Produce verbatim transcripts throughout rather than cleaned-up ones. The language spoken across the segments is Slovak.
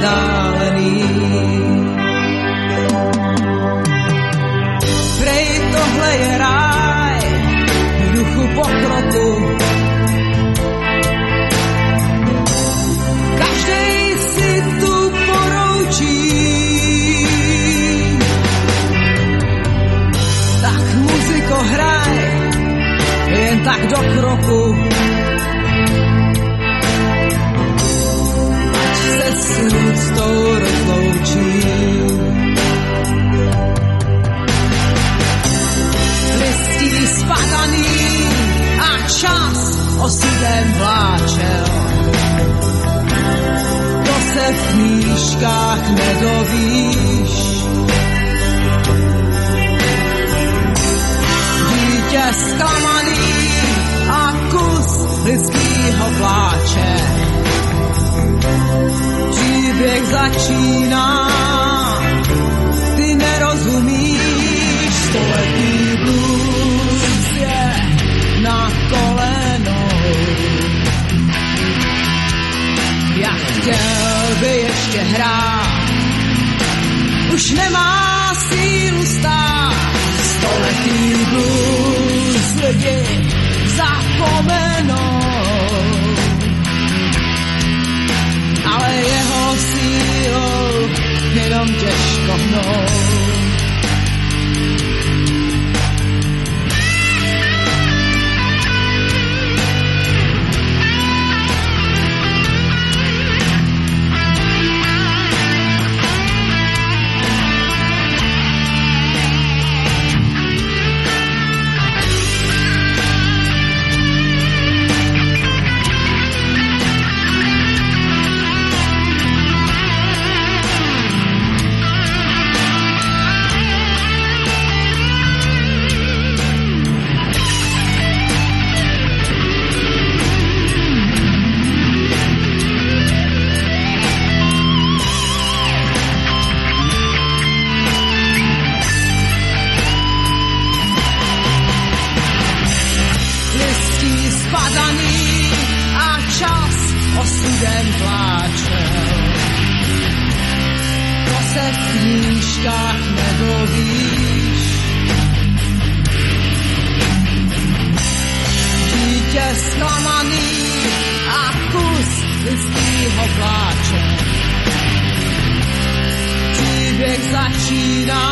vzdálený. Prej tohle je ráj v duchu pokroku. Každej si tu poroučí, tak muziko hraj jen tak do kroku. Ať se s úctou rozloučí. Listí spadaný a čas osudem vláčel. To se v knížkách nedovíš. Dítě zklamaný a kus lidskýho pláče. Příběh začíná, ty nerozumíš. Stoletý blues je na kolenou. Jak chtěl by ještě hrát, už nemá sílu stát. Stoletý blues lidi zapomenou, ale jeho sílou jenom těžko hnou. Osudem pláčel, to se v knížkách nedovíš. Dítě zklamaný a kus lidskýho pláče. Příběh začíná,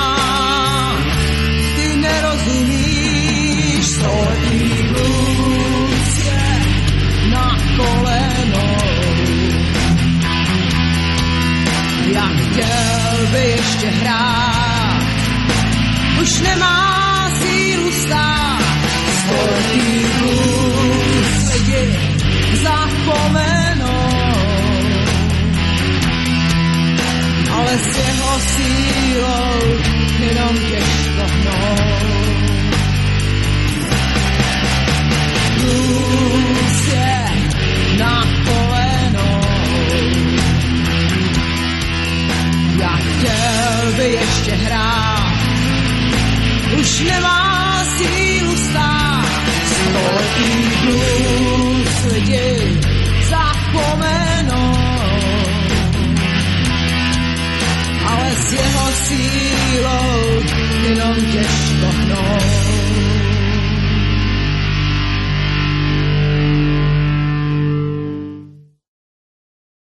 ty nerozumíš. Stoletý blues je na kolenou. Jak chtěl by ještě hrát, už nemá sílu stát. Stoletý blues lidi zapomenou, ale s jeho sílou jenom těžko hnou. Blues je na kolenou. Jak chtěl by ještě hrát, už nemá sílu stát. Stoletý blues lidi zapomenou, ale s jeho sílou jenom těžko hnou.